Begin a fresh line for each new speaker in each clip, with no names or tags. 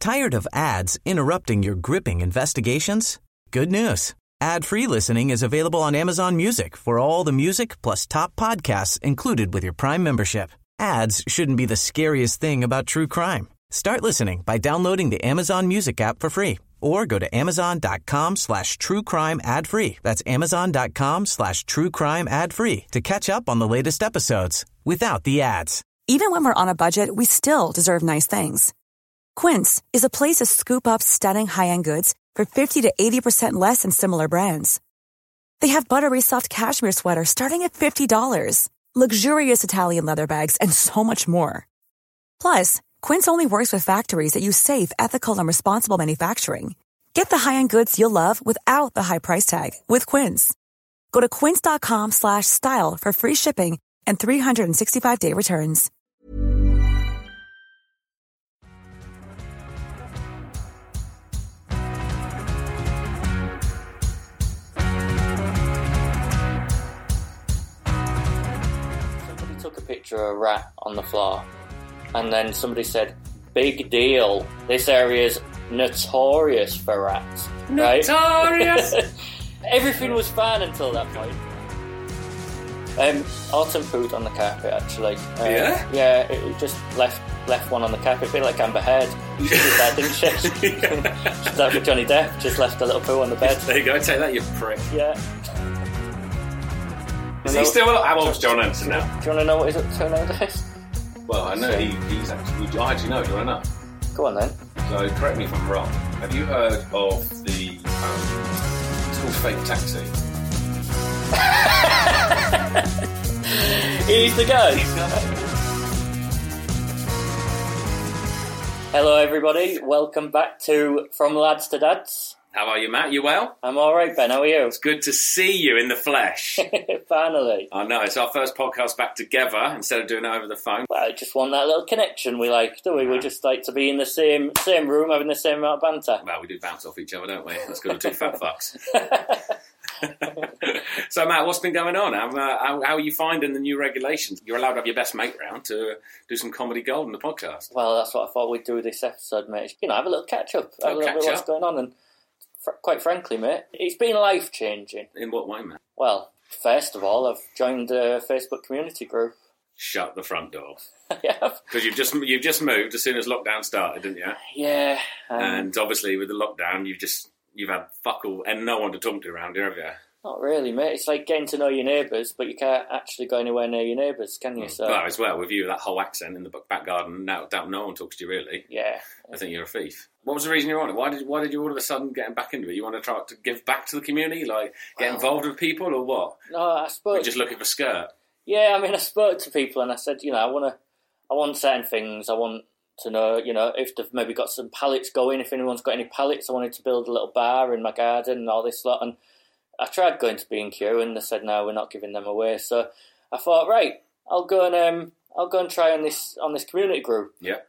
Tired of ads interrupting your gripping investigations? Good news. Ad-free listening is available on Amazon Music for all the music plus top podcasts included with your Prime membership. Ads shouldn't be the scariest thing about true crime. Start listening by downloading the Amazon Music app for free or go to amazon.com/truecrime ad-free. That's amazon.com/truecrime ad-free to catch up on the latest episodes without the ads.
Even when we're on a budget, we still deserve nice things. Quince is a place to scoop up stunning high-end goods for 50 to 80% less than similar brands. They have buttery soft cashmere sweaters starting at $50, luxurious Italian leather bags, and so much more. Plus, Quince only works with factories that use safe, ethical, and responsible manufacturing. Get the high-end goods you'll love without the high price tag with Quince. Go to quince.com/style for free shipping and 365-day returns.
Somebody took a picture of a rat on the floor. And then somebody said, big deal. This area's notorious for rats.
Notorious!
Right? Everything was fine until that point. Autumn pooed on the carpet, actually.
Yeah?
Yeah, it just left one on the carpet, a bit like Amber Heard. She did that, didn't she? She's out with Johnny Depp, just left a little poo on the bed.
There you go, take that, you prick.
Yeah.
Is he still up? How old's John Anderson now?
Do you want to know what he's up to nowadays?
Well, I know he's actually... I actually know, do you want to know?
Go on then.
So, correct me if I'm wrong. Have you heard of the... it's called Fake Taxi?
He's the guy. Hello everybody, welcome back to From Lads to Dads.
How are you, Matt? You well?
I'm alright, Ben, how are you?
It's good to see you in the flesh.
Finally.
I know, it's our first podcast back together instead of doing it over the phone.
Well, I just want that little connection we like, do we? We just like to be in the same room having the same amount of banter.
Well, we do bounce off each other, don't we? That's good to two fat fucks. So, Matt, what's been going on? How are you finding the new regulations? You're allowed to have your best mate round to do some comedy gold in the podcast.
Well, that's what I thought we'd do with this episode, mate. You know, have a little catch-up. Have a little bit of what's going on. And quite frankly, mate, it's been life-changing.
In what way, Matt?
Well, first of all, I've joined a Facebook community group.
Shut the front door.
Yeah.
Because you've just moved as soon as lockdown started, didn't you?
Yeah.
And obviously with the lockdown, you've had fuck all and no one to talk to around here, have you?
Not really, mate. It's like getting to know your neighbours, but you can't actually go anywhere near your neighbours, can you? So.
Well, as well, with you, that whole accent in the back garden, now no one talks to you, really.
Yeah.
I think you're a thief. What was the reason you're on it? Why did you all of a sudden get back into it? You want to try to give back to the community, like get involved with people, or what?
No, I spoke...
You're just looking for skirt?
Yeah, I mean, I spoke to people and I said, you know, I want certain things. I want to know, you know, if they've maybe got some pallets going, if anyone's got any pallets. I wanted to build a little bar in my garden and all this lot. And I tried going to B&Q and they said, no, we're not giving them away. So I thought, right, I'll go and try on this community group.
Yeah.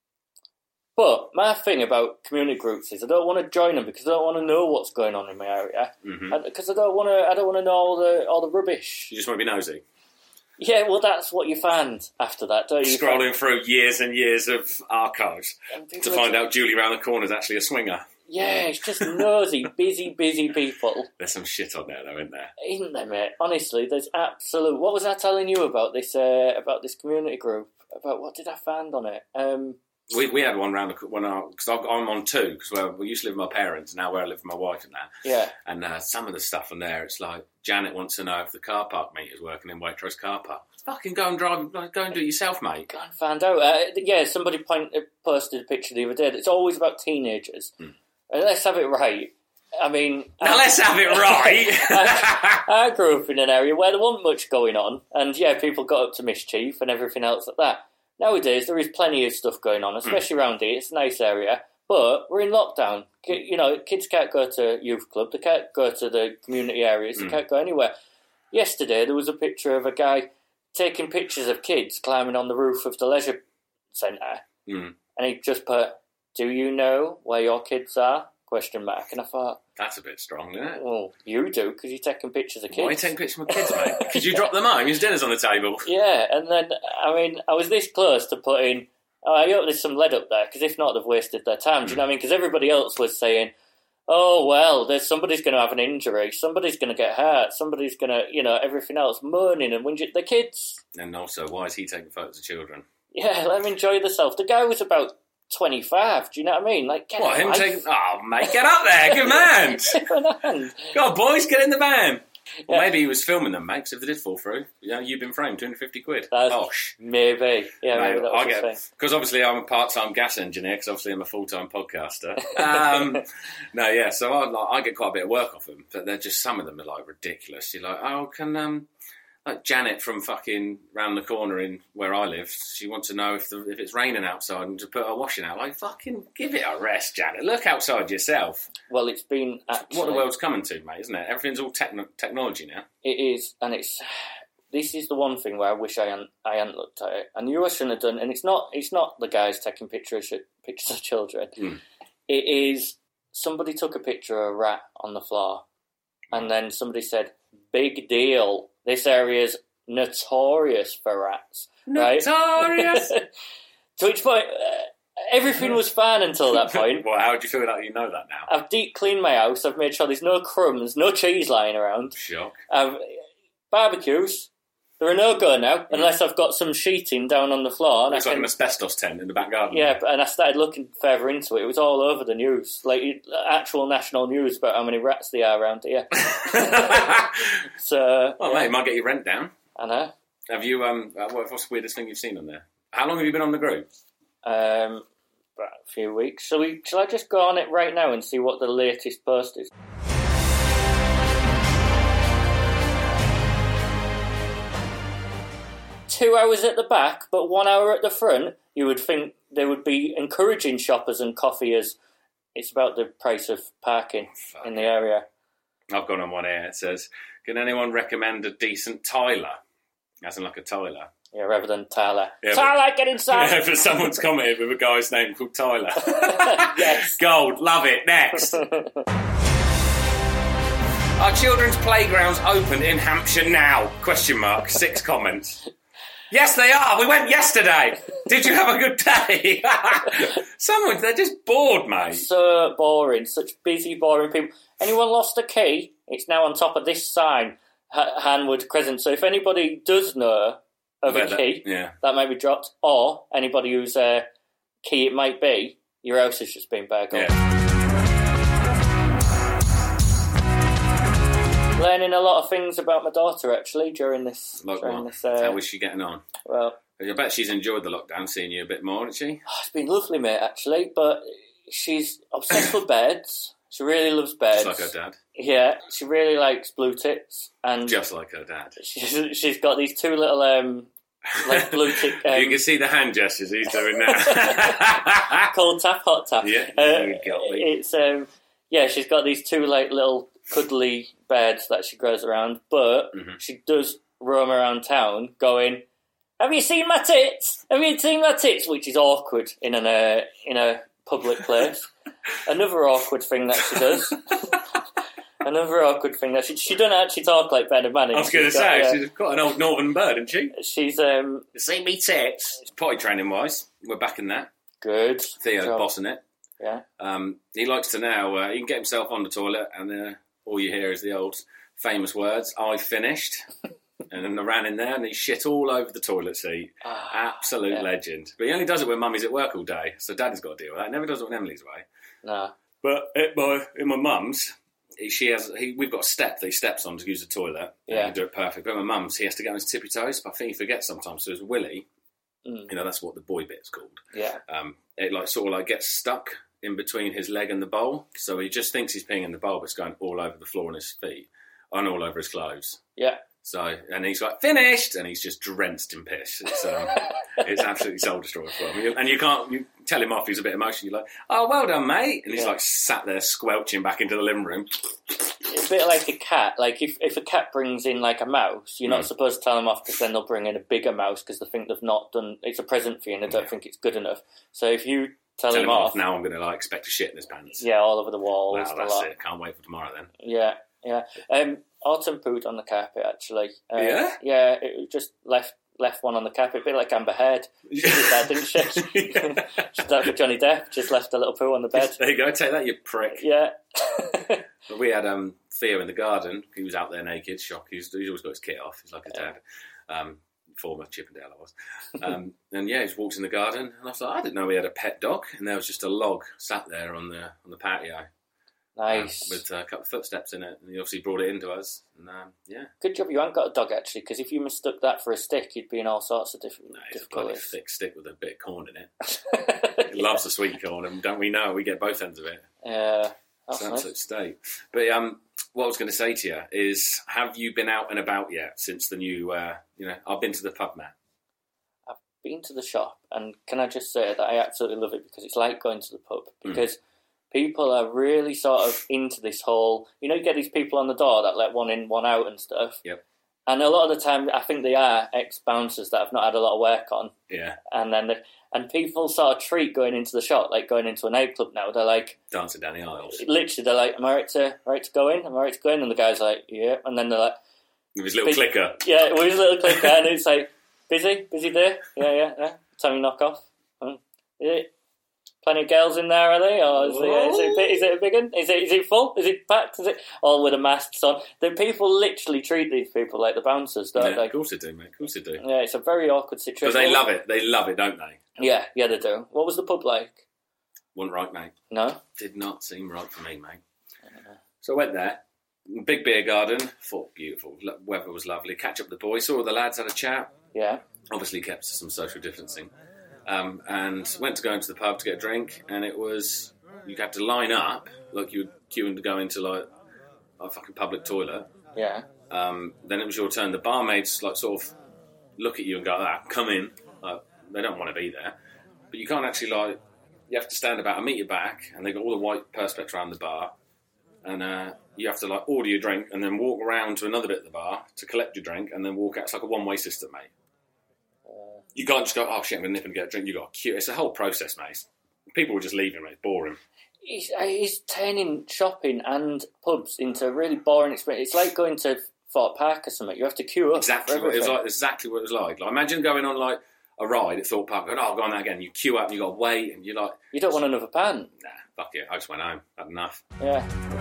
But my thing about community groups is I don't want to join them because I don't want to know what's going on in my area. Because I don't want to know all the rubbish.
You just want to be nosy.
Yeah, well, that's what you find after that, don't you?
Scrolling through years and years of archives to find out Julie round the corner is actually a swinger.
Yeah, it's just nosy, busy people.
There's some shit on there, though, isn't there?
Isn't there, mate? Honestly, there's absolute... What was I telling you about this community group? About what did I find on it?
We had one round because I'm on two because we used to live with my parents, now where I live with my wife and that.
Yeah.
And some of the stuff on there, it's like Janet wants to know if the car park meter's working in Waitrose car park. Fucking go and do it yourself, mate.
Go and find out. Yeah, somebody posted a picture the other day. It's always about teenagers. Let's have it right. I mean...
Now let's have it right!
I grew up in an area where there wasn't much going on, and yeah, people got up to mischief and everything else like that. Nowadays, there is plenty of stuff going on, especially around here. It's a nice area, but we're in lockdown. You know, kids can't go to youth club, they can't go to the community areas, they can't go anywhere. Yesterday, there was a picture of a guy taking pictures of kids climbing on the roof of the leisure centre, and he just put, "Do you know where your kids are?" ? And I thought...
That's a bit strong, isn't it?
Well, you do, because you're taking pictures of kids.
Why are you taking pictures of my kids, mate? Because you dropped them home, his dinner's on the table.
Yeah, and then, I mean, I was this close to putting, I hope there's some lead up there, because if not, they've wasted their time. Do you know what I mean? Because everybody else was saying, oh, well, somebody's going to have an injury, somebody's going to get hurt, somebody's going to, everything else, moaning and whinging. The kids.
And also, why is he taking photos of children?
Yeah, let them enjoy themselves. The guy was about 25, do you know what I mean? Like, get
What, him
life.
taking... Oh, mate, get up there, give him a hand.
Give him a hand.
Go on, boys, get in the van. Well,
Yeah.
maybe he was filming them, mate, because if they did fall through, you've been framed, 250 quid.
Maybe. Yeah, maybe that was
I
the
get...
thing.
Because obviously I'm a part-time gas engineer, because obviously I'm a full-time podcaster. So I get quite a bit of work off them, but they're just, some of them are, like, ridiculous. You're like, oh, can... Like Janet from fucking round the corner in where I live, she wants to know if it's raining outside and to put her washing out. Like, fucking give it a rest, Janet. Look outside yourself.
Well, it's been actually...
What the world's coming to, mate, isn't it? Everything's all technology now.
It is, and this is the one thing where I wish I hadn't looked at it. And you shouldn't have done, and it's not the guys taking pictures of children. It is, somebody took a picture of a rat on the floor, and then somebody said, big deal. This area's notorious for rats.
Notorious!
Right? To which point, everything was fine until that point.
Well, how do you feel that you know that now?
I've deep cleaned my house. I've made sure there's no crumbs, no cheese lying around.
Shock.
Barbecues, they're a no-go now, unless I've got some sheeting down on the floor.
Looks like an asbestos tent in the back garden.
Yeah, and I started looking further into it. It was all over the news, like actual national news about how many rats there are around here. So,
mate, it might get your rent down.
I know.
Have you? What's the weirdest thing you've seen on there? How long have you been on the group?
About a few weeks. Shall I just go on it right now and see what the latest post is? Two hours at the back, but 1 hour at the front. You would think they would be encouraging shoppers and coffeeers. It's about the price of parking in the area.
I've gone on one here. It says, can anyone recommend a decent Tyler? As in like a Tyler.
Yeah, rather than Tyler.
Yeah,
Tyler, get inside!
Yeah, but someone's commented with a guy's name called Tyler.
Yes.
Gold, love it. Next. Are children's playgrounds open in Hampshire now? ? 6 comments. Yes, they are. We went yesterday. Did you have a good day? They're just bored, mate.
So boring. Such busy, boring people. Anyone lost a key? It's now on top of this sign, Hanwood Crescent. So if anybody does know of a key that might be dropped, or anybody whose key it might be, your house has just been burgled.
Yeah.
Learning a lot of things about my daughter, actually, during this...
How was she getting on?
Well...
I bet she's enjoyed the lockdown, seeing you a bit more, hasn't she?
It's been lovely, mate, actually, but she's obsessed with beds. She really loves beds.
Just like her dad.
Yeah, she really likes blue tits. And
just like her dad.
She's got these two little, like blue tick...
you can see the hand gestures he's doing now.
Cold tap, hot tap.
Yeah, you got me.
It's, she's got these two, like, little cuddly beds that she goes around, but she does roam around town going, have you seen my tits? Have you seen my tits? Which is awkward in a public place. Another awkward thing that she does. She doesn't actually talk like Ben and Manning.
I was going to say, she's got an old northern bird, isn't she?
She's,
see me tits. Potty training wise, we're back in that.
Good.
Theo's bossing it.
Yeah.
He likes to now, he can get himself on the toilet and all you hear is the old famous words, I finished. And then I ran in there and he shit all over the toilet seat. Absolute legend. But he only does it when Mummy's at work all day, so Daddy's got to deal with that. He never does it when Emily's away.
No.
But in my mum's, we've got a step that he steps on to use the toilet. Yeah. And he do it perfect. But at my mum's, he has to get on his tippy toes. But I think he forgets sometimes. So his willy, that's what the boy bit's called.
Yeah.
It sort of gets stuck in between his leg and the bowl. So he just thinks he's peeing in the bowl, but it's going all over the floor and his feet and all over his clothes.
Yeah.
So, and he's like, finished! And he's just drenched in piss. It's absolutely soul-destroying for him. And you tell him off, he's a bit emotional. You're like, oh, well done, mate. And he's sat there squelching back into the living room.
It's a bit like a cat. Like, if a cat brings in, like, a mouse, you're not supposed to tell them off because then they'll bring in a bigger mouse because they think they've not done... It's a present for you and they don't think it's good enough. So if you tell him off...
Now I'm going to, expect a shit in his pants.
Yeah, all over the walls.
Wow, that's it. Can't wait for tomorrow, then.
Yeah. Autumn pooed on the carpet, actually.
Yeah?
Yeah, it was just left left one on the cap. It'd be like Amber Heard. She did that, didn't she? She did that for Johnny Depp. Just left a little poo on the bed.
There you go. Take that, you prick.
Yeah.
But we had Theo in the garden. He was out there naked. Shock. He's always got his kit off. He's like his dad. Former Chippendale, I was. And yeah, he just walked in the garden, and I was like, I didn't know we had a pet dog. And there was just a log sat there on the patio.
Nice.
With a couple of footsteps in it. And he obviously brought it into us. And yeah.
Good job you haven't got a dog, actually, because if you mistook that for a stick, you'd be in all sorts of different
It's a bloody
difficulties.
thick stick with a bit of corn in it. He loves the sweet corn, and don't we know? We get both ends of it.
Yeah.
It's
That's
an
nice.
absolute state. But what I was going to say to you is, have you been out and about yet since the new, I've been to the pub, Matt.
I've been to the shop, and can I just say that I absolutely love it because it's like going to the pub. Because people are really sort of into this whole, you get these people on the door that let one in, one out and stuff.
Yep.
And a lot of the time, I think they are ex-bouncers that have not had a lot of work on.
Yeah.
And people sort of treat going into the shop like going into a nightclub now. They're like...
Dancing down the aisles.
Literally, they're like, am I right to go in? Am I right to go in? And the guy's like, yeah. And then they're like...
With his little clicker.
Yeah, with his little clicker. And it's like, busy day? Yeah. Time you knock off. Is it plenty of girls in there, are they? Or is it a big one? Is it full? Is it packed? Is it all with the masks on? The people literally treat these people like the bouncers, don't they?
Of course they do, mate. Of course they do.
Yeah, it's a very awkward situation.
But they love it. They love it, don't they?
Yeah, they do. What was the pub like?
Wasn't right, mate.
No?
Did not seem right for me, mate. So I went there. Big beer garden. Thought beautiful. Weather was lovely. Catch up with the boys. Saw all the lads, had a chat.
Yeah.
Obviously kept some social distancing. And went to go into the pub to get a drink, and it was, you had to line up like you were queuing to go into like a fucking public toilet.
Yeah.
Then it was your turn. The barmaids like sort of look at you and go, come in. They don't want to be there, but you can't actually you have to stand about a metre back, and they've got all the white perspex around the bar, and you have to order your drink and then walk around to another bit of the bar to collect your drink and then walk out. It's like a one-way system, mate. You can't just go, oh shit, I'm going to nip and get a drink. You've got to queue. It's a whole process, mate. People were just leaving, mate. It's boring.
It's turning shopping and pubs into a really boring experience. It's like going to Fort Park or something. You have to queue up.
Exactly what it was like. Exactly what it was like. Imagine going on a ride at Thorpe Park, going, I'll go on that again. You queue up, and you got to wait, and you're like...
You don't want another pan.
Nah, fuck it. I just went home. Had enough.
Yeah.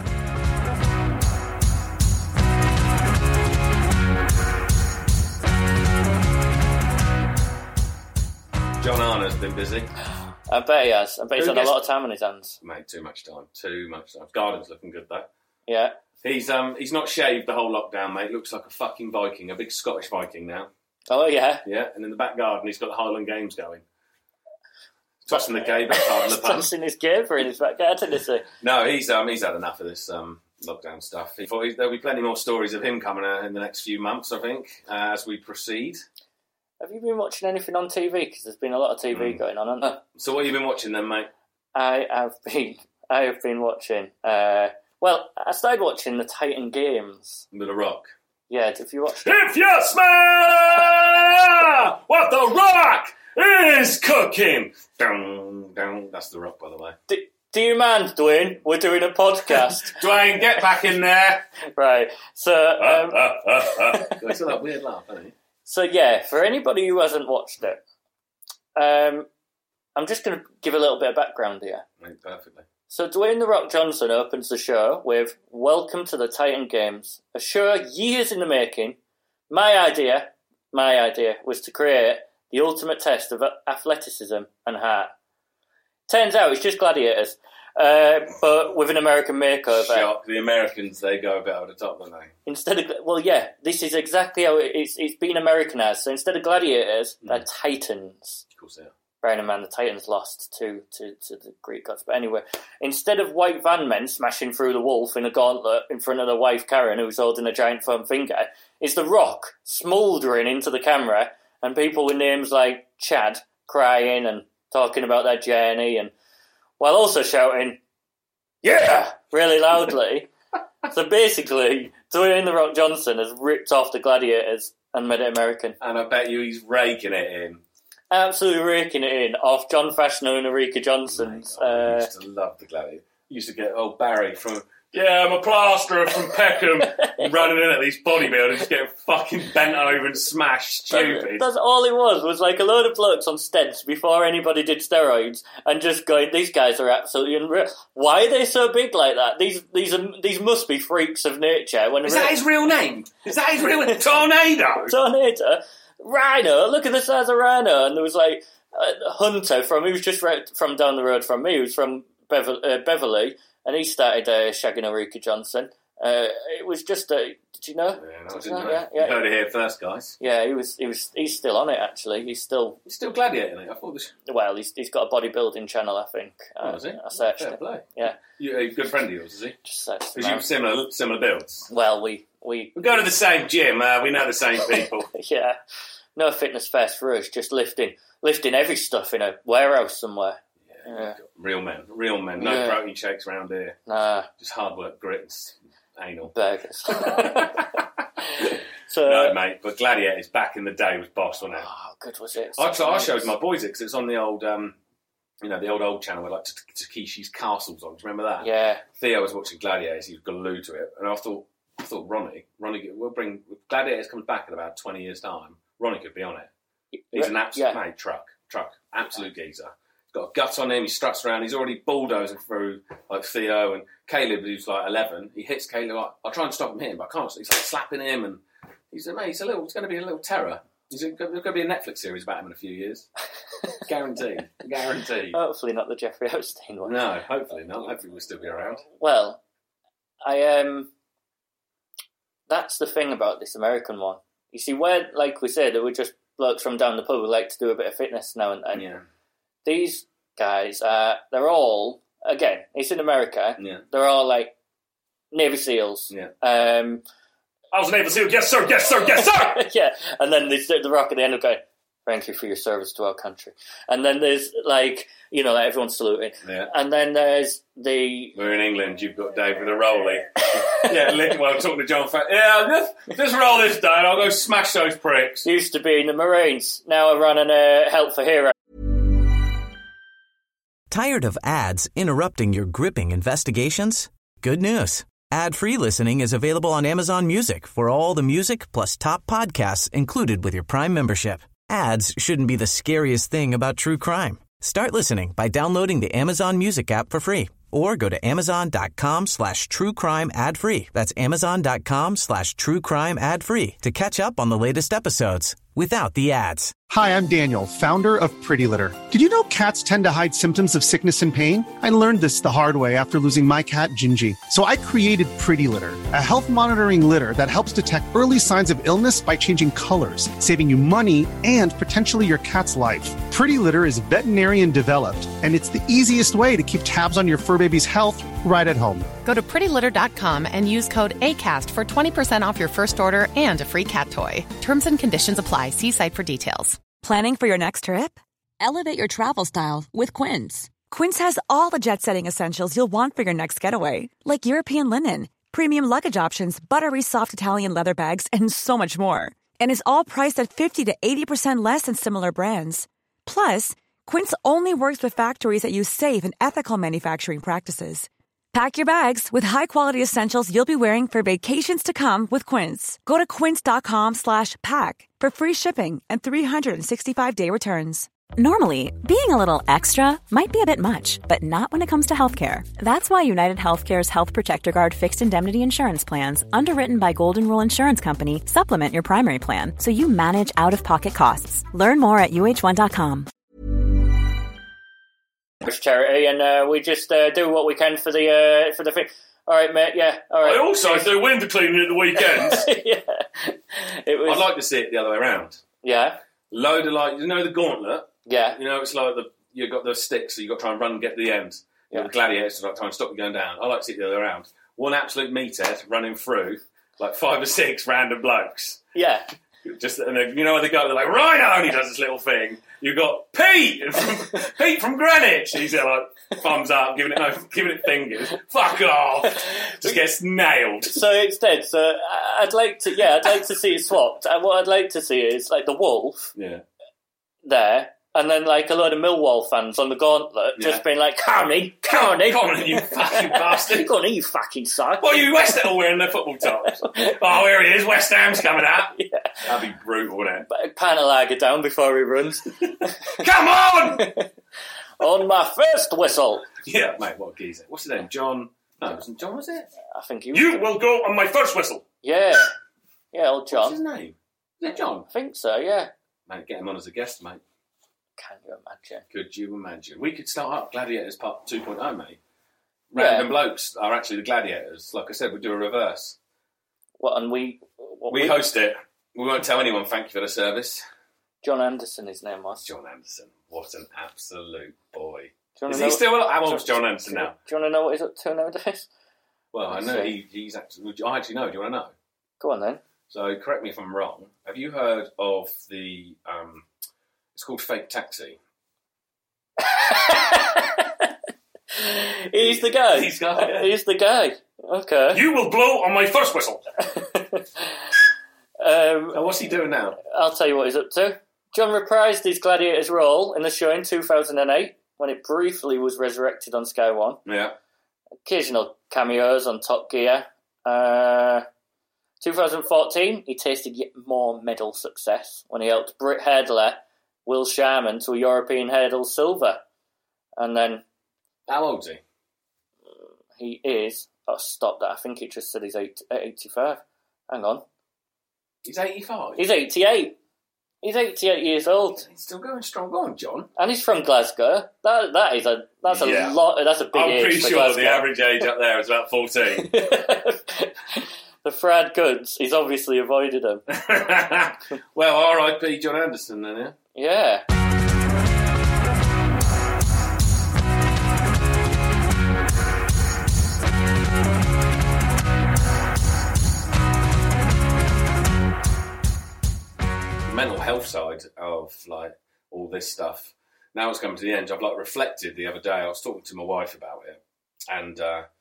John Arna's been busy.
I bet he has. I bet he's
Who
had a
gets-
lot of time on his hands.
Mate, too much time. Too much time. Garden's looking good, though.
Yeah.
He's not shaved the whole lockdown, mate. Looks like a fucking Viking, a big Scottish Viking now.
Oh, yeah.
Yeah, and in the back garden, he's got the Highland Games going. Tossing the caber, pardon the pun.
Tossing his caber in his back garden, is he?
No, he's had enough of this lockdown stuff. He thought there'll be plenty more stories of him coming out in the next few months, I think, as we proceed.
Have you been watching anything on TV? Because there's been a lot of TV going on, hasn't there?
So what have you been watching then, mate?
I have been watching... I started watching the Titan Games.
With The Rock.
Yeah, have you watched it?
If you smell what The Rock is cooking! Dun, dun. That's The Rock, by the way.
Do you mind, Dwayne? We're doing a podcast.
Dwayne, get back in there!
Right, so...
It's that weird laugh, isn't it?
So, yeah, for anybody who hasn't watched it, I'm just going to give a little bit of background here.
Right, perfectly.
So, Dwayne "The Rock" Johnson opens the show with Welcome to the Titan Games, a show years in the making. My idea was to create the ultimate test of athleticism and heart. Turns out it's just gladiators, but with an American makeover.
Shock. The Americans, they go a bit over the top, don't they?
Instead of, this is exactly how it's been Americanized. So instead of gladiators, they're titans.
Of course they are.
Bearing in mind the Titans lost to the Greek gods. But anyway, instead of white van men smashing through the wolf in a gauntlet in front of their wife Karen, who's holding a giant foam finger, it's The Rock smouldering into the camera, and people with names like Chad crying and talking about their journey, and while also shouting, "Yeah!" really loudly. So basically, Dwayne "The Rock" Johnson has ripped off the gladiators and made it American.
And I bet you he's raking it in.
Absolutely raking it in off John Fashner and Eureka Johnson's.
I used to love the gladiator. used to get old Barry from... Yeah, I'm a plasterer from Peckham, running in at these bodybuilders, getting fucking bent over and smashed, stupid.
That's all it was like a load of blokes on stents before anybody did steroids, and just going, these guys are absolutely unreal. Why are they so big like that? These must be freaks of nature.
Is that his real name? Is that his real name? Tornado?
Tornado? Rhino? Look at the size of Rhino. And there was like Hunter he was just from down the road from me, he was from Beverley. And he started shagging Ulrika Johnson. It was just did you know?
Yeah, no, I didn't know. Yeah. You heard it here first, guys.
Yeah, he's still on it, actually. He's still
gladiating it. I thought this...
Well, he's got a bodybuilding channel, I think.
Is he?
I searched it.
Play.
Yeah.
A good friend of yours, is he?
Just searched
Is you similar builds?
Well, we
go to the same gym. We know the same people.
Yeah. No fitness fest for us, just lifting heavy stuff in a warehouse somewhere.
Yeah. Real men. No protein shakes around here.
Nah.
Just hard work, grits, anal.
Burgers.
No, mate, but Gladiators back in the day was boss, wasn't it?
Oh, how good was it?
I showed my boys it because it's on the old, the old channel with like Takeshi's Castles on. Do you remember that?
Yeah.
Theo was watching Gladiators, he was glued to it. And I thought Ronnie, we'll bring... Gladiators comes back in about 20 years' time. Ronnie could be on it. He's an absolute mate, truck. Absolute geezer. Got a gut on him, he struts around, he's already bulldozing through like Theo and Caleb, who's like 11. He hits Caleb, I'll try and stop him hitting, but I can't. He's like slapping him, and he's going to be a little terror. There's going to be a Netflix series about him in a few years. Guaranteed.
Hopefully not the Jeffrey Epstein one.
No, hopefully not. Hopefully we'll still be around.
Well, that's the thing about this American one. You see, where, like we said, we're just blokes from down the pub who like to do a bit of fitness now and then.
Yeah.
These guys, they're all, again, it's in America, they're all like Navy SEALs.
Yeah.
I
was a Navy SEAL, yes sir.
Yeah, and then they sit the rock at the end of going, thank you for your service to our country. And then there's like, like everyone's saluting.
Yeah.
And then there's the...
We're in England, you've got Dave with a rollie. I'm talking to John Fat. Yeah, just roll this down, I'll go smash those pricks.
Used to be in the Marines, now I run an Help for Hero.
Tired of ads interrupting your gripping investigations? Good news. Ad-free listening is available on Amazon Music for all the music plus top podcasts included with your Prime membership. Ads shouldn't be the scariest thing about true crime. Start listening by downloading the Amazon Music app for free or go to amazon.com/truecrime ad-free. That's amazon.com/truecrime ad-free to catch up on the latest episodes without the ads.
Hi, I'm Daniel, founder of Pretty Litter. Did you know cats tend to hide symptoms of sickness and pain? I learned this the hard way after losing my cat, Gingy. So I created Pretty Litter, a health monitoring litter that helps detect early signs of illness by changing colors, saving you money and potentially your cat's life. Pretty Litter is veterinarian developed, and it's the easiest way to keep tabs on your fur baby's health right at home.
Go to prettylitter.com and use code ACAST for 20% off your first order and a free cat toy. Terms and conditions apply. See site for details.
Planning for your next trip?
Elevate your travel style with Quince.
Quince has all the jet-setting essentials you'll want for your next getaway, like European linen, premium luggage options, buttery soft Italian leather bags, and so much more. And is all priced at 50 to 80% less than similar brands. Plus, Quince only works with factories that use safe and ethical manufacturing practices. Pack your bags with high-quality essentials you'll be wearing for vacations to come with Quince. Go to quince.com/pack for free shipping and 365-day returns.
Normally, being a little extra might be a bit much, but not when it comes to healthcare. That's why United Healthcare's Health Protector Guard fixed indemnity insurance plans, underwritten by Golden Rule Insurance Company, supplement your primary plan so you manage out-of-pocket costs. Learn more at uh1.com.
Charity, and we just do what we can for the thing. All right, mate. Yeah. All right.
I also do window cleaning at the weekends.
Yeah.
I'd like to see it the other way around.
Yeah.
Load of the gauntlet.
Yeah.
It's like you've got the sticks, so you've got to try and run and get to the end. Yeah. The gladiators like trying to stop you going down. I like to see it the other way around. One absolute meathead running through like 5 or 6 random blokes.
Yeah.
Just and they go, they're like, Rhino only does this little thing. You've got Pete from Greenwich. He's there like thumbs up, giving it fingers. Fuck off. Just gets nailed.
So instead, I'd like to see it swapped. And what I'd like to see is like the wolf.
Yeah.
There, And then, like, a load of Millwall fans on the gauntlet just being like, Carney,
you fucking bastard.
Go on, you fucking side.
What are you West Ham wearing their football tops? Oh, here he is, West Ham's coming out.
Yeah.
That'd be brutal, wouldn't it?
But a pint of lager down before he runs.
Come on!
On my first whistle.
Yeah, mate, what a geezer. What's his name? John? No, it wasn't John, was it?
I think he was.
You will go on my first whistle.
Yeah. Yeah, old John.
What's his name? Is it John?
I think so, yeah.
Mate, get him on as a guest, mate.
Can you imagine?
Could you imagine? We could start up Gladiators Part 2.0, mate. Random blokes are actually the gladiators. Like I said, we do a reverse.
What, and we
host it. We won't tell anyone thank you for the service.
John Anderson, his name was.
John Anderson. What an absolute boy.
Is
he still alive? How old's John Anderson now?
Do you want to know what he's up to nowadays?
Well, I know he's actually... I actually know. Do you want to know?
Go on, then.
So, correct me if I'm wrong. Have you heard of the... it's called Fake Taxi.
He's the guy.
He's
the guy. Okay.
You will blow on my first whistle. What's he doing now?
I'll tell you what he's up to. John reprised his Gladiators role in the show in 2008 when it briefly was resurrected on Sky One.
Yeah.
Occasional cameos on Top Gear. 2014, he tasted yet more medal success when he helped Britt Hurdler, Will Sharman, to a European hurdle silver. And then...
How old is he?
He is... Oh, stop that. I think it just said he's 85. Hang on.
He's 85?
He's 88. He's 88 years old.
He's still going strong. Go on, John.
And he's from Glasgow. That's a lot. That's a big age.
I'm pretty
for
sure
Glasgow.
the average age up there is about 14.
The Frad Goods, he's obviously avoided him.
Well, R.I.P. John Anderson then, yeah?
Yeah.
Mental health side of like all this stuff. Now it's coming to the end. I've like reflected the other day. I was talking to my wife about it, and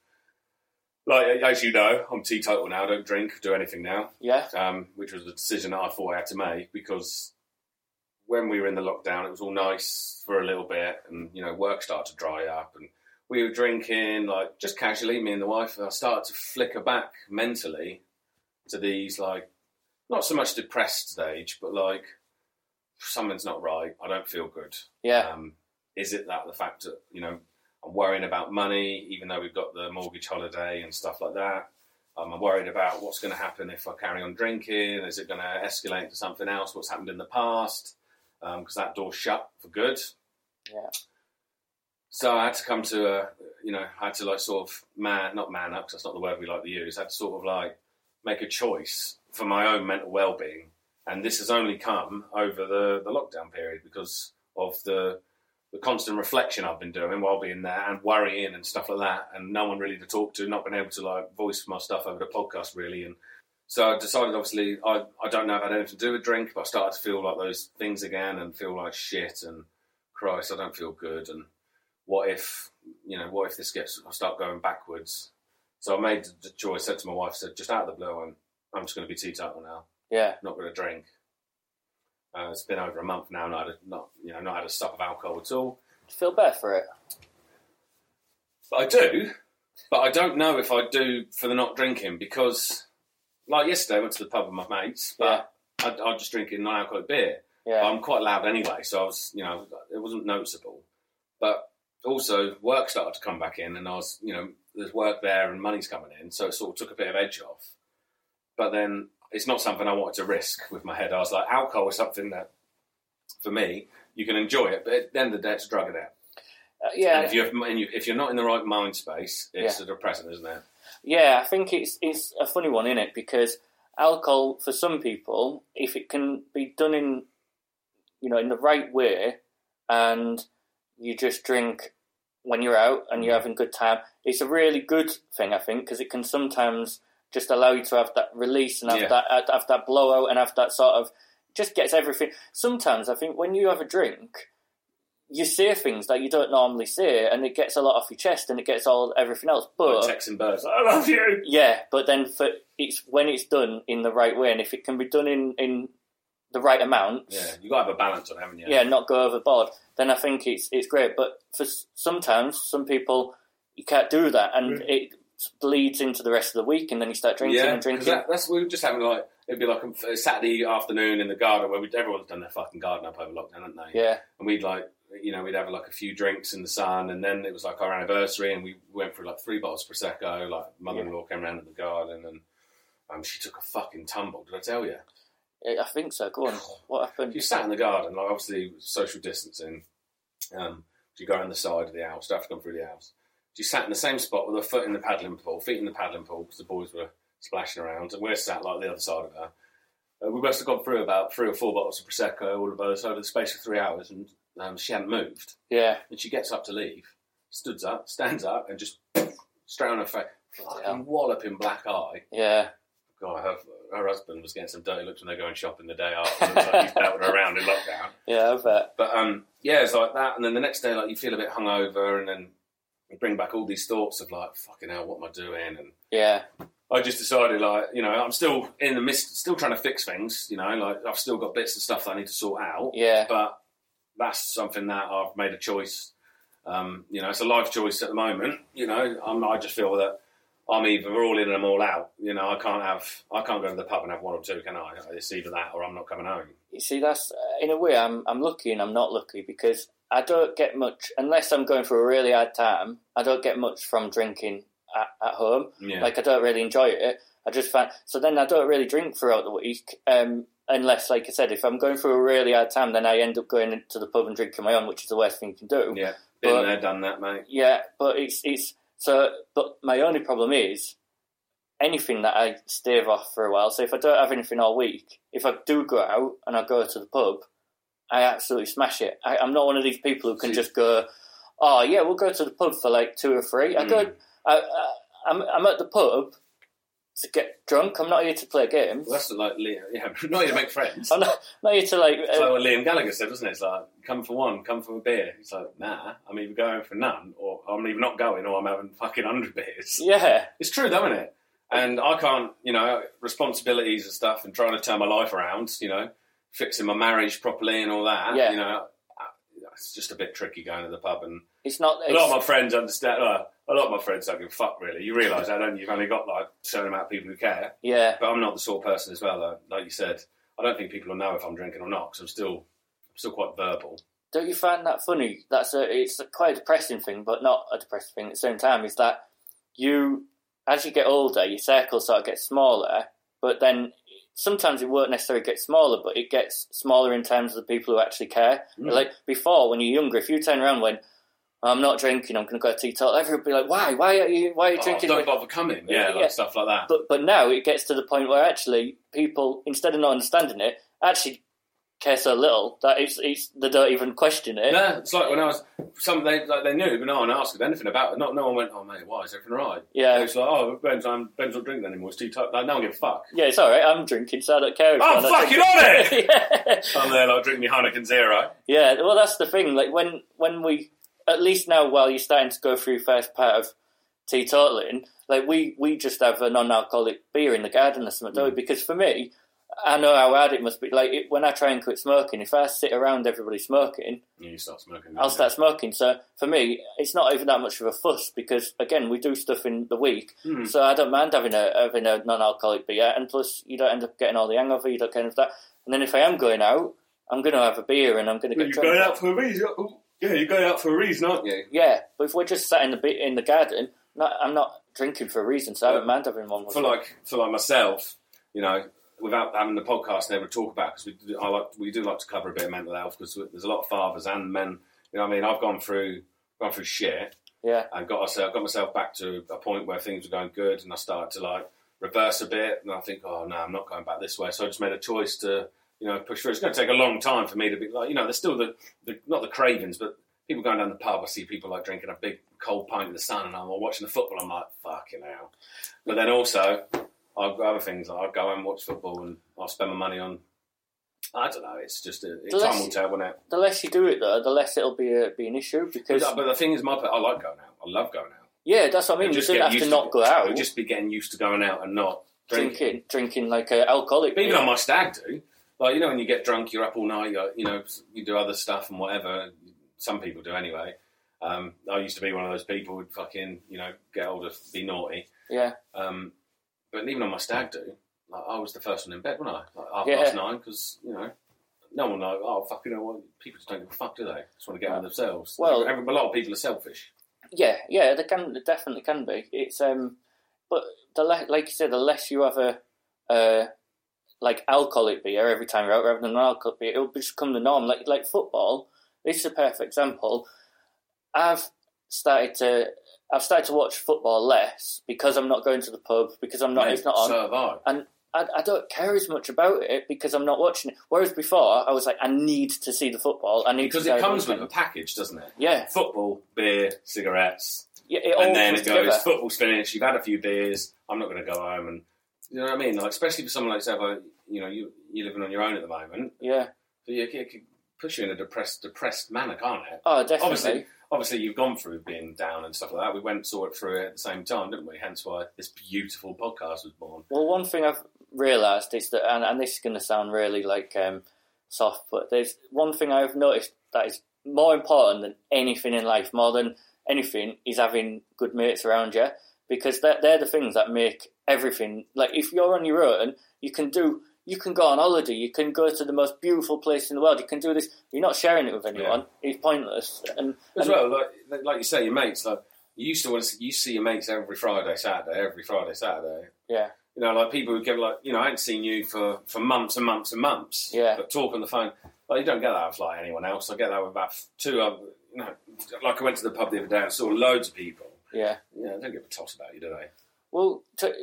like as you know, I'm teetotal now. I don't drink, do anything now.
Yeah.
Which was a decision that I thought I had to make because when we were in the lockdown, it was all nice for a little bit, and work started to dry up, and we were drinking like just casually. Me and the wife. I started to flicker back mentally to these like. Not so much depressed stage, but like something's not right. I don't feel good.
Yeah.
Is it that the fact that I'm worrying about money, even though we've got the mortgage holiday and stuff like that? I'm worried about what's going to happen if I carry on drinking. Is it going to escalate to something else? What's happened in the past? Because that door's shut for good.
Yeah.
So I had to come to I had to like sort of not man up, because that's not the word we like to use. I had to sort of like make a choice for my own mental well-being, and this has only come over the lockdown period because of the constant reflection I've been doing while being there and worrying and stuff like that, and no one really to talk to, not being able to like voice my stuff over the podcast really, and so I decided obviously I don't know if I had anything to do with drink, but I started to feel like those things again and feel like shit and Christ, I don't feel good, and what if this I start going backwards? So I made the choice, said to my wife, just out of the blue, I'm just going to be teetotal now.
Yeah.
Not going to drink. It's been over a month now, not had a stop of alcohol at all.
Do you feel better for it?
But I do, but I don't know if I do for the not drinking because, like yesterday, I went to the pub with my mates, but I was just drinking non-alcoholic beer.
Yeah.
But I'm quite loud anyway, so I was, it wasn't noticeable. But also, work started to come back in, and I was, there's work there and money's coming in, so it sort of took a bit of edge off. But then it's not something I wanted to risk with my head. I was like, alcohol is something that, for me, you can enjoy it, but at the end of the day, it's a drug addict.
Yeah.
And if you're not in the right mind space, it's a depressant, isn't it?
Yeah, I think it's a funny one, isn't it? Because alcohol, for some people, if it can be done in the right way, and you just drink when you're out and you're having a good time, it's a really good thing, I think, because it can sometimes just allow you to have that release and have that blowout and have that sort of, just gets everything. Sometimes I think when you have a drink, you say things that you don't normally say, and it gets a lot off your chest, and it gets everything else. But
like texting birds, I love you.
Yeah, but then it's when it's done in the right way, and if it can be done in the right amount.
Yeah, you got to have a balance on, haven't you?
Yeah, not go overboard. Then I think it's great. But for sometimes some people you can't do that, and it bleeds into the rest of the week, and then you start drinking and drinking.
That's we were just having like it'd be like a Saturday afternoon in the garden where everyone's done their fucking garden up over lockdown, haven't they?
Yeah, and
we'd like. We'd have like a few drinks in the sun, and then it was like our anniversary, and we went through like 3 bottles of Prosecco. Like mother-in-law came around in the garden, and she took a fucking tumble. Did I tell you?
I think so. Go on. What happened?
She sat in the garden, like obviously social distancing. She go around the side of the house, don't have to come through the house. She sat in the same spot with her feet in the paddling pool, because the boys were splashing around, and we're sat like the other side of her. We must have gone through about 3 or 4 bottles of Prosecco, all of those, over the space of 3 hours, and she hadn't moved.
Yeah.
And she gets up to leave, stands up, and just straight on her face, fucking walloping black eye.
Yeah.
God, her husband was getting some dirty looks when they're going shopping the day after. It was like he's belted her around in lockdown.
Yeah, I bet.
But it's like that, and then the next day, like you feel a bit hungover, and then you bring back all these thoughts of like, fucking hell, what am I doing? And
yeah.
I just decided, like, I'm still in the midst, still trying to fix things, like I've still got bits and stuff that I need to sort out.
Yeah.
But that's something that I've made a choice. It's a life choice at the moment. I just feel that I'm either all in and I'm all out. I can't go to the pub and have 1 or 2, can I? It's either that or I'm not coming home.
You see, that's in a way I'm lucky and I'm not lucky because I don't get much unless I'm going through a really hard time. I don't get much from drinking at home.
Yeah.
Like I don't really enjoy it. I just find so then I don't really drink throughout the week. Unless, like I said, if I'm going through a really hard time, then I end up going into the pub and drinking my own, which is the worst thing you can do.
Yeah, been there, done that, mate.
Yeah, but but my only problem is anything that I stave off for a while. So if I don't have anything all week, if I do go out and I go to the pub, I absolutely smash it. I'm not one of these people who can just go, oh yeah, we'll go to the pub for like 2 or 3. I'm at the pub to get drunk. I'm not here to play games.
Well, that's like Liam. Yeah, not here to make friends.
I'm not here to like.
It's like what Liam Gallagher said, wasn't it? It's like, come for one, come for a beer. It's like, nah, I'm either going for none, or I'm either not going, or I'm having fucking 100 beers.
Yeah,
it's true, though, isn't it? And I can't, responsibilities and stuff, and trying to turn my life around, fixing my marriage properly and all that.
Yeah.
It's just a bit tricky going to the pub, and
it's not.
A lot of my friends understand. A lot of my friends don't give a fuck, really. You realise that, don't you? You've only got like a certain amount of people who care.
Yeah.
But I'm not the sort of person as well, though. Like you said, I don't think people will know if I'm drinking or not, because I'm still quite verbal.
Don't you find that funny? It's quite a depressing thing, but not a depressing thing at the same time. Is that as you get older, your circle sort of gets smaller, but then sometimes it won't necessarily get smaller, but it gets smaller in terms of the people who actually care. Like before, when you're younger, if you turn around when I'm not drinking, I'm going to go to teetotal, everyone will be like, why? Why are you drinking?
Don't bother coming. Yeah, stuff like that.
But now it gets to the point where actually people, instead of not understanding it, actually care so little that they don't even question it.
No, it's like when I was they knew, but no one asked anything about it. No one went, oh mate, why is everything right?
Yeah,
it's like, oh, Ben's not drinking anymore. It's teetotal. Like, no one gives a fuck.
Yeah, it's all right. I'm drinking, so I don't care.
I'm fucking on it. Yeah. I'm there like drinking my Heineken Zero.
Yeah, well, that's the thing. Like when we, at least now, while you're starting to go through first part of teetotaling, like we just have a non-alcoholic beer in the garden or something, don't we? Because for me, I know how hard it must be. Like when I try and quit smoking, if I sit around everybody smoking,
you start smoking.
I'll start smoking. So for me, it's not even that much of a fuss because again, we do stuff in the week, so I don't mind having a non-alcoholic beer. And plus, you don't end up getting all the hangover. You don't get any of that. And then if I am going out, I'm going to have a beer and I'm going to get drunk.
You're going out for a reason. Yeah, you're going out for a reason, aren't you?
Yeah, but if we're just sat in the garden, I'm not drinking for a reason, so I don't mind having one.
For like myself, without having the podcast and able to talk about, because we do like to cover a bit of mental health, because there's a lot of fathers and men. I've gone through shit.
Yeah,
and got myself back to a point where things were going good, and I started to reverse a bit, and I think, oh no, I'm not going back this way. So I just made a choice to push through. It's going to take a long time for me to be there's still the not the cravings, but people going down the pub. I see people drinking a big cold pint in the sun, and I'm watching the football. I'm like, fucking hell. But then also, I've got other things. I'll go and watch football, and I'll spend my money on. I don't know. It's just time will tell, won't it?
The less you do it, though, the less it'll be an issue. Because
but the thing is, I like going out. I love going out.
Yeah, that's what I mean. You don't have to not go out.
I'll just be getting used to going out and not drinking
like an alcoholic.
Even on my stag do. Like, you know, when you get drunk, you're up all night, you do other stuff and whatever. Some people do anyway. I used to be one of those people who'd fucking, get older, be naughty.
Yeah.
But even on my stag do, like, I was the first one in bed, wasn't I? Like 9:30, because, no one knows. Oh, fucking know. People just don't give a fuck, do they? Just want to get on themselves.
Well,
a lot of people are selfish.
Yeah, they definitely can be. It's but like you said, the less you have a alcoholic beer every time you're out rather than an alcoholic beer, it'll become the norm. Like football, this is a perfect example. I've started to watch football less because I'm not going to the pub, because I'm not. It's not on.
So have I.
And I don't care as much about it because I'm not watching it. Whereas before, I was like, I need to see the football.
Because it comes with a package, doesn't it?
Yeah.
Football, beer, cigarettes.
Yeah,
and then it goes,
together.
Football's finished, you've had a few beers, I'm not going to go home. And you know what I mean? Like, especially for someone like yourself, you're living on your own at the moment.
Yeah.
So it can push you in a depressed manner, can't it?
Oh, definitely.
Obviously, you've gone through being down and stuff like that. We went and saw it through it at the same time, didn't we? Hence why this beautiful podcast was born.
Well, one thing I've realised is that, and this is going to sound really soft, but there's one thing I've noticed that is more important than anything in life, more than anything, is having good mates around you, because they're the things that make everything. Like, if you're on your own, you can go on holiday, you can go to the most beautiful place in the world, you can do this. You're not sharing it with anyone. Yeah. It's pointless.
Well, like you say, your mates, like, you used to want to see your mates every Friday, Saturday.
Yeah.
Like people who get I hadn't seen you for months and months and months.
Yeah.
But talk on the phone, like, you don't get that with like anyone else. I get that with about two other, like I went to the pub the other day and saw loads of people.
Yeah.
Yeah, they don't give a toss about you, do they?
Well,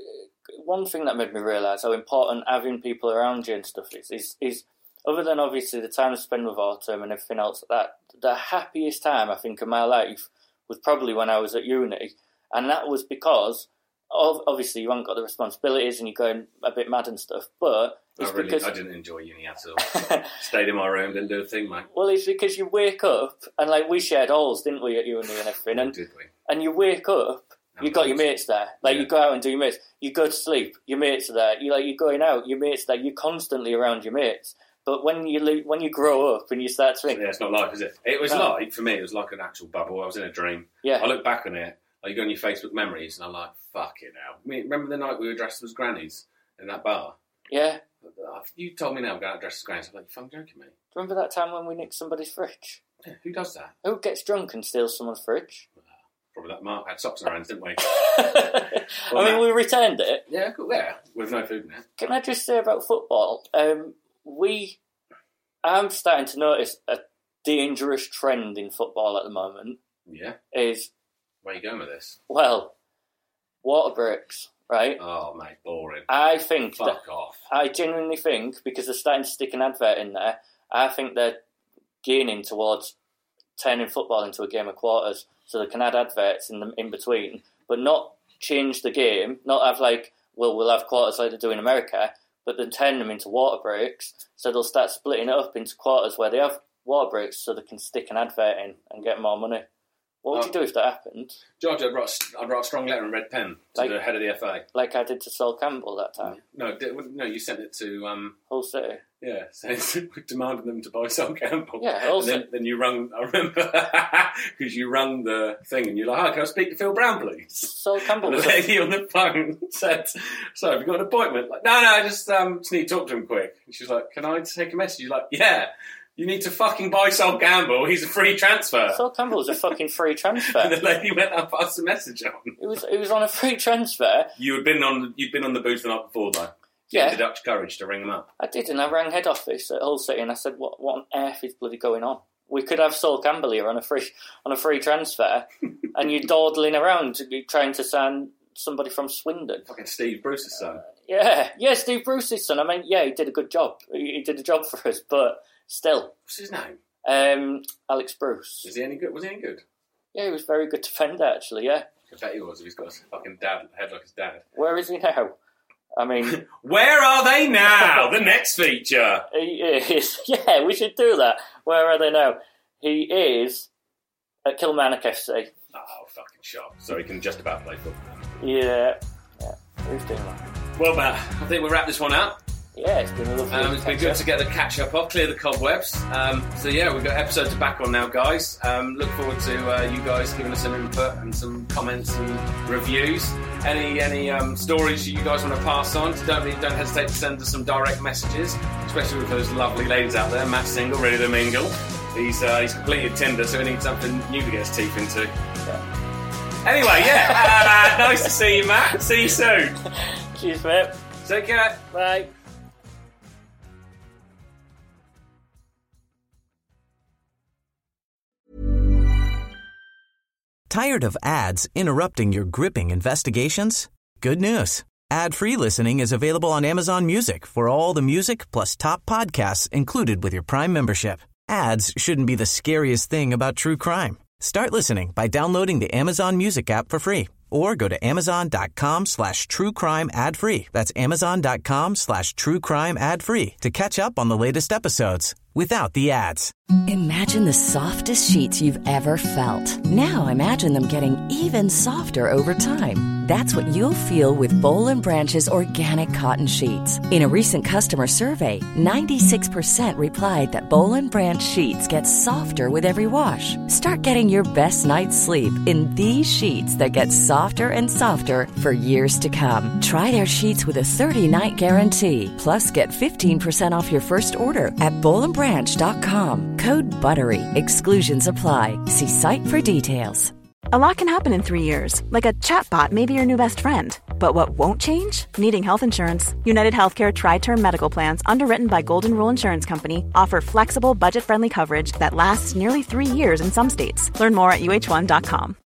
one thing that made me realise how important having people around you and stuff is other than obviously the time I spend with Autumn and everything else like that, the happiest time I think of my life was probably when I was at uni, and that was because obviously you haven't got the responsibilities and you're going a bit mad and stuff, but
I didn't enjoy uni at all. Stayed in my room, didn't do a thing, mate.
Well, it's because you wake up and we shared halls, didn't we, at uni and everything? And,
did we?
And you wake up, you've got your mates there. You go out and do your mates. You go to sleep, your mates are there. You're going out, your mates are there. You're constantly around your mates. But when you grow up and you start to think...
Yeah, it's not life, is it? It was for me, it was like an actual bubble. I was in a dream.
Yeah.
I look back on it, you go on your Facebook memories, and I'm like, fuck it now. I mean, remember the night we were dressed as grannies in that bar?
Yeah.
You told me now we're going out dressed as grannies. I'm like, you're fucking joking me.
Remember that time when we nicked somebody's fridge?
Yeah, who does that?
Who gets drunk and steals someone's fridge?
Probably that Mark had socks in our hands, didn't we?
We returned it.
Yeah, cool. Yeah, with no food in it.
Can I just say about football? I'm starting to notice a dangerous trend in football at the moment.
Yeah.
Where
are you going with this?
Well, water breaks, right?
Oh, mate, boring.
Fuck off. I genuinely think, because they're starting to stick an advert in there, I think they're gaining towards turning football into a game of quarters, so they can add adverts in between, but not change the game, not have we'll have quarters like they do in America, but then turn them into water breaks, so they'll start splitting it up into quarters where they have water breaks so they can stick an advert in and get more money. What would you do if that happened?
George, I'd write a strong letter in red pen to the head of the FA.
Like I did to Sol Campbell that time?
No, you sent it to...
Hull City.
Yeah, so demanding them to buy Sol Campbell.
Yeah, also...
Then you rung... I remember, because you rung the thing and you're like, "Hi, can I speak to Phil Brown, please?"
Sol Campbell
and the lady on the phone said, "So, have you got an appointment?" Like, no, I just need to talk to him quick. And she's like, "Can I take a message?" You're like, "Yeah. You need to fucking buy Sol Campbell. He's a free transfer."
Sol Campbell's a fucking free transfer.
And the lady went up, passed the message on.
It was on a free transfer.
You'd been on the booth the night before, though.
Yeah.
The Dutch courage to ring them up.
I did, and I rang head office at Hull City, and I said, "What on earth is bloody going on? We could have Sol Campbell here on a free transfer, and you're dawdling around trying to sign somebody from Swindon."
Fucking Steve Bruce's son.
Yeah, Steve Bruce's son. I mean, yeah, he did a good job. He did a job for us, but still.
What's his name?
Alex Bruce.
Was he any good?
Yeah, he was a very good defender, actually, yeah.
I bet he was, if he's got a fucking head like his dad.
Where is he now? I mean...
Where are they now? The next feature.
He is. Yeah, we should do that. Where are they now? He is at Kilmarnock FC.
Oh, fucking shot. So he can just about play football.
Yeah. Who's doing that?
Well, Matt, I think we'll wrap this one up.
Yeah, it's been a lovely
It's been good to get the catch up off, clear the cobwebs. So yeah, we've got episodes to back on now, guys. Look forward to you guys giving us some input and some comments and reviews. Any stories you guys want to pass on, don't hesitate to send us some direct messages, especially with those lovely ladies out there. Matt's single, ready to mingle. He's completed Tinder, so he needs something new to get his teeth into. Yeah. Anyway, yeah, nice to see you, Matt. See you soon.
Cheers, mate.
Take care.
Bye.
Tired of ads interrupting your gripping investigations? Good news. Ad-free listening is available on Amazon Music for all the music plus top podcasts included with your Prime membership. Ads shouldn't be the scariest thing about true crime. Start listening by downloading the Amazon Music app for free or go to amazon.com/truecrime ad-free. That's amazon.com/truecrime ad-free to catch up on the latest episodes without the ads.
Imagine the softest sheets you've ever felt. Now imagine them getting even softer over time. That's what you'll feel with Boll & Branch's organic cotton sheets. In a recent customer survey, 96% replied that Boll & Branch sheets get softer with every wash. Start getting your best night's sleep in these sheets that get softer and softer for years to come. Try their sheets with a 30-night guarantee. Plus, get 15% off your first order at BollandBranch.com. Code BUTTERY. Exclusions apply. See site for details.
A lot can happen in 3 years, like a chatbot may be your new best friend. But what won't change? Needing health insurance. United Healthcare Tri-Term Medical Plans, underwritten by Golden Rule Insurance Company, offer flexible, budget-friendly coverage that lasts nearly 3 years in some states. Learn more at UH1.com.